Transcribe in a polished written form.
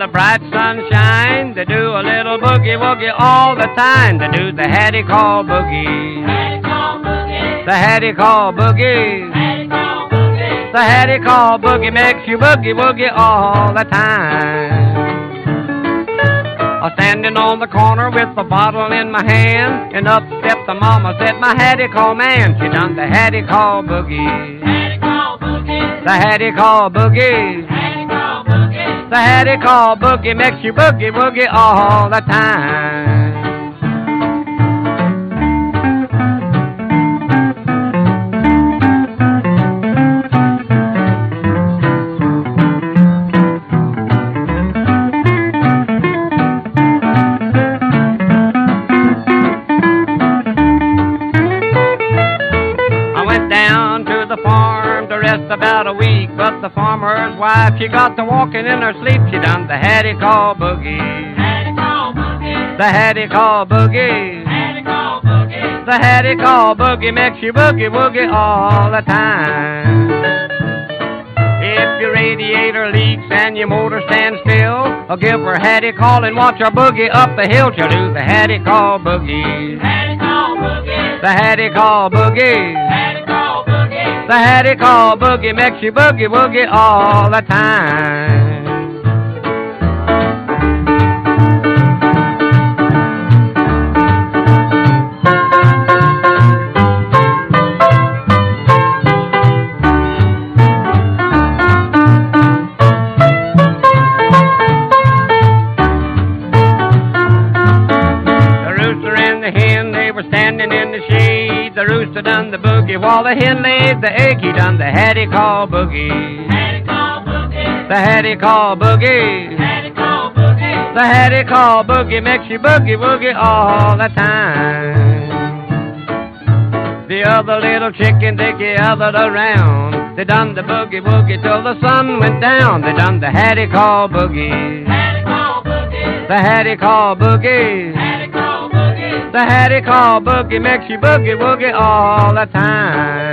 the bright sunshine. They do a little boogie-woogie all the time. They do the Hattie Call Boogie. Hattie Call Boogie. The Hattie Call Boogie. Hattie Call Boogie. The Hattie Call Boogie makes you boogie-woogie all the time. Standing on the corner with a bottle in my hand, and up stepped the mama, said, my Hattie Call man. She done the Hattie Call Boogie. Hattie Call Boogie. The Hattie Call Boogie. Hattie Call Boogie. The Hattie Call Boogie makes you boogie-woogie all the time. About a week, but the farmer's wife, she got to walking in her sleep. She done the Hattie Call Boogie. Hattie Call Boogie. The Hattie Call Boogie. Hattie Call Boogie. The Hattie Call Boogie makes you boogie-woogie all the time. If your radiator leaks and your motor stands still, I'll give her Hattie Call and watch her boogie up the hill. She'll do the Hattie Call Boogie. Hattie Call Boogie. The Hattie Call Boogie. Hattie Call Boogie. The Hattie Call Boogie makes you boogie-woogie all the time. The rooster and the hen, they were standing in the shade. The rooster done the boogie while the hen laid the egg. He done the Hattie Call Boogie. Hattie Call Boogie. The Hattie Call Boogie. Hattie Call Boogie. The Hattie Call Boogie makes you boogie-woogie all the time. The other little chickens, they gathered around. They done the boogie-woogie till the sun went down. They done the Hattie Call Boogie. Hattie Call Boogie. The Hattie Call Boogie. Hattie Call Boogie. The Hattie Call Boogie makes you boogie-woogie all the time.